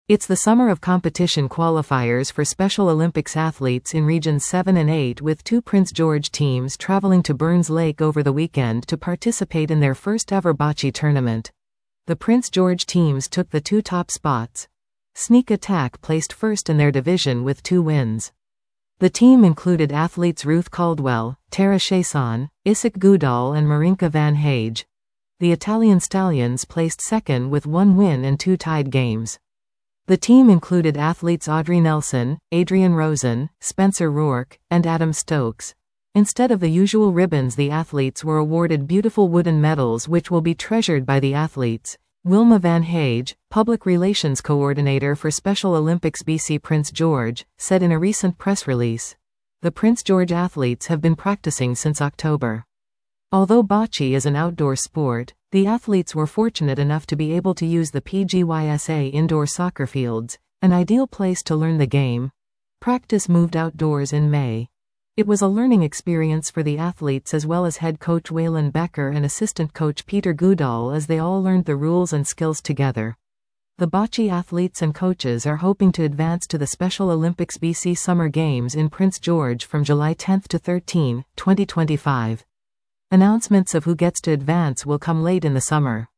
It's the summer of competition qualifiers for Special Olympics athletes in Regions 7 and 8, with 2 Prince George teams traveling to Burns Lake over the weekend to participate in their first ever bocce tournament. The Prince George teams took the 2 top spots. Sneak Attack placed first in their division with 2 wins. The team included athletes Ruth Caldwell, Tara Chason, Isaac Goodall and Marinka Van Hage. The Italian Stallions placed second with 1 win and 2 tied games. The team included athletes Audrey Nelson, Adrian Rosen, Spencer Rourke, and Adam Stokes. Instead of the usual ribbons, the athletes were awarded beautiful wooden medals which will be treasured by the athletes. Wilma Van Hage, Public Relations Coordinator for Special Olympics BC Prince George, said in a recent press release, "The Prince George athletes have been practicing since October. Although bocce is an outdoor sport, the athletes were fortunate enough to be able to use the PGYSA indoor soccer fields, an ideal place to learn the game. Practice moved outdoors in May. It was a learning experience for the athletes as well as head coach Waylon Becker and assistant coach Peter Goodall, as they all learned the rules and skills together." The bocce athletes and coaches are hoping to advance to the Special Olympics BC Summer Games in Prince George from July 10 to 13, 2025. Announcements of who gets to advance will come late in the summer.